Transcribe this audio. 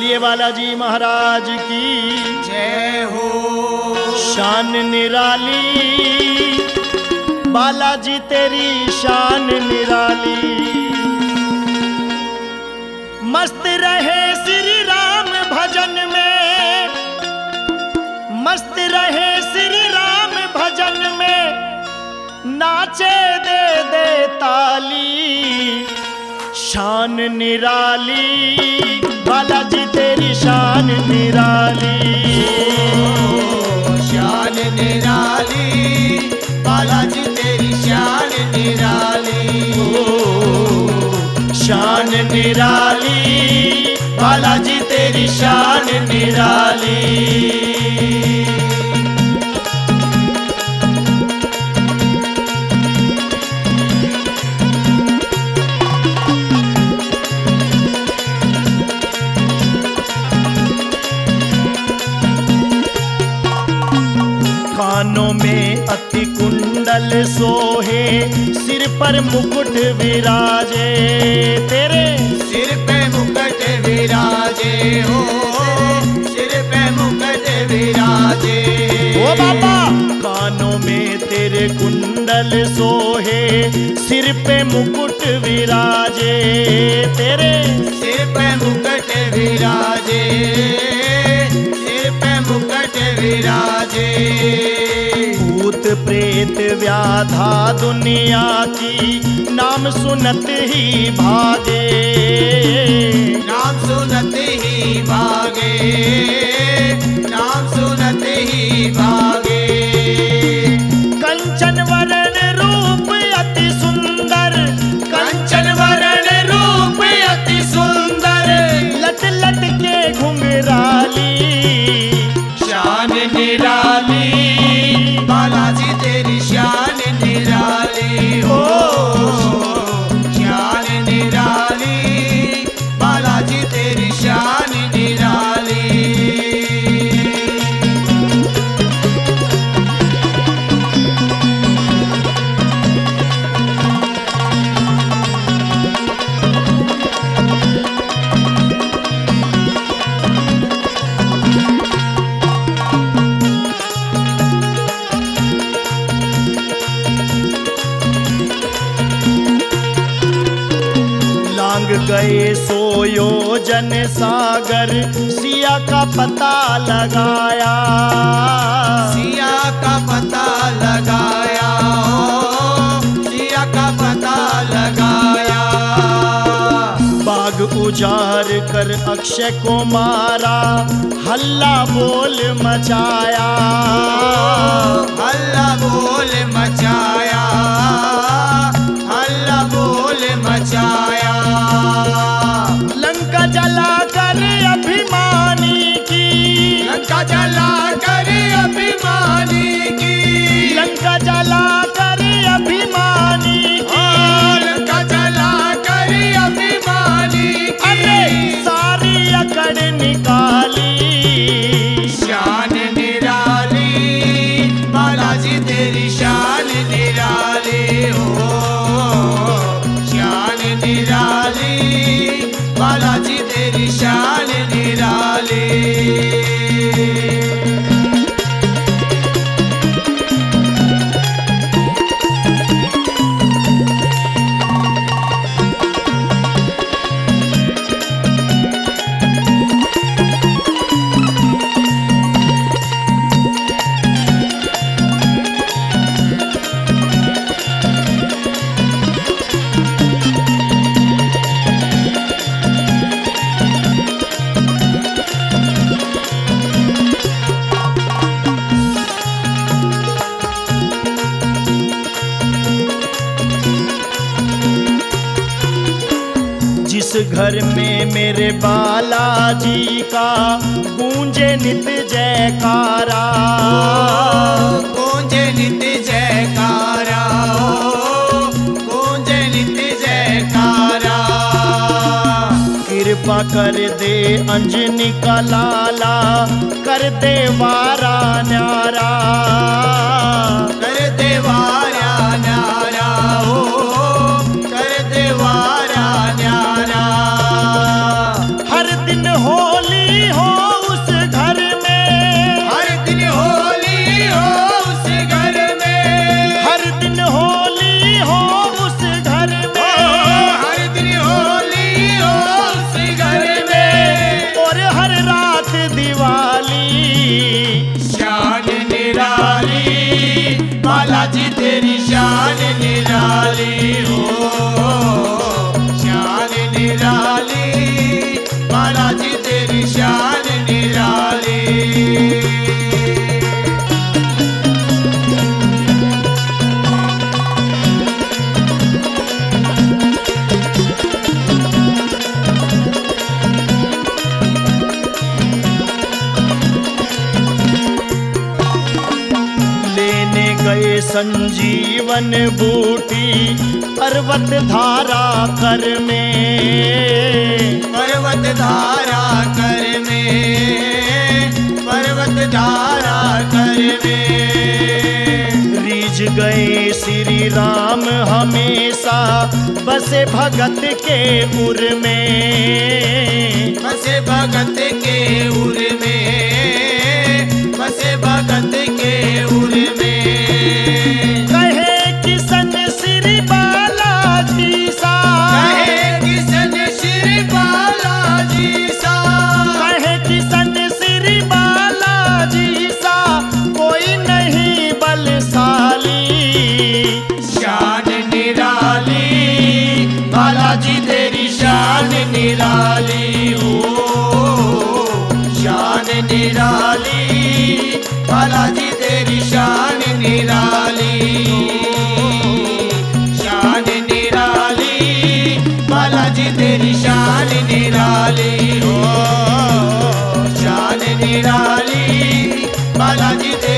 बोलिए बालाजी महाराज की जय हो। शान निराली बालाजी तेरी शान निराली। मस्त रहे श्री राम भजन में, मस्त रहे श्री राम भजन में, नाचे दे दे ताली। शान निराली बालाजी तेरी शान निराली। शान निराली बालाजी तेरी शान निराली। शान निराली बालाजी तेरी शान निराली। कानों में अति कुंडल सोहे, सिर पर मुकुट विराजे तेरे। सिर पे मुकुट विराजे हो, सिर पे मुकुट विराजे। ओ बाबा कानों में तेरे कुंडल सोहे, सिर पे मुकुट विराजे तेरे। सिर पे मुकुट विराजे, सिर पे मुकुट विराजे। भूत प्रेत व्याधा दुनिया की, नाम सुनत ही भागे। नाम सुनत ही भागे, नाम सुनत ही भागे। कंचन वरण रूप अति सुंदर, कंचन वरण रूप अति सुंदर, लट लट के घुंघराली। शान निराली बालाजी तेरी शान निराली हो। शान निराली बालाजी तेरी शान निराली। लांग गए सोयोजन सागर, सिया का पता लगाया। सिया का पता लगाया हो, सिया का पता लगाया। बाग उजाड़ कर अक्षय को मारा, हल्ला बोल मचाया। हल्ला बोल मचाया, हल्ला बोल मचाया। लंका जला कर अभिमानी की, लंका जला कर अभिमानी की, लंका जला कर अभिमानी की। लंका जला कर अभिमानी की। अरे सारी अकड़ निकाली। शान निराली बालाजी तेरी शान निराली हो। शान निराली बालाजी तेरी शान निराली। जिस घर में मेरे बालाजी का गूंजे नित जयकारा। गूंजे नित्य जयकारा हो, गूंजे नित्य जयकारा। कृपा कर दे अंजनी का लाला, कर दे वारा न्यारा। कर दे वारा न्यारा हो, कर दे वारा न्यारा। हर दिन होली हो उस घर में, हर दिन होली हो उस घर में, हर दिन होली हो उस घर में, हर दिन होली हो उस घर में, और हर रात दिवाली। शान निराली बालाजी तेरी शान निराली हो, शान निराली बालाजी तेरी शान निराली। लेने गए संजीवन बूटी पर्वत धारा कर में, पर्वत धारा कर में, पर्वत धारा कर में, रीझ गए श्री राम हमेशा बसे भगत के उर में, बसे भगत के उर में, बसे भगत के उर में, कहे किशन श्री बालाजी सा, कहे किशन श्री बालाजी सा, कहे किशन श्री बालाजी सा, कोई नहीं बलशाली। शान निराली बालाजी तेरी शान निराली हो, शान निराली बालाजी तेरी शान निराली हो, शान निराली बालाजी तेरी शान निराली हो, शान निराली बालाजी तेरी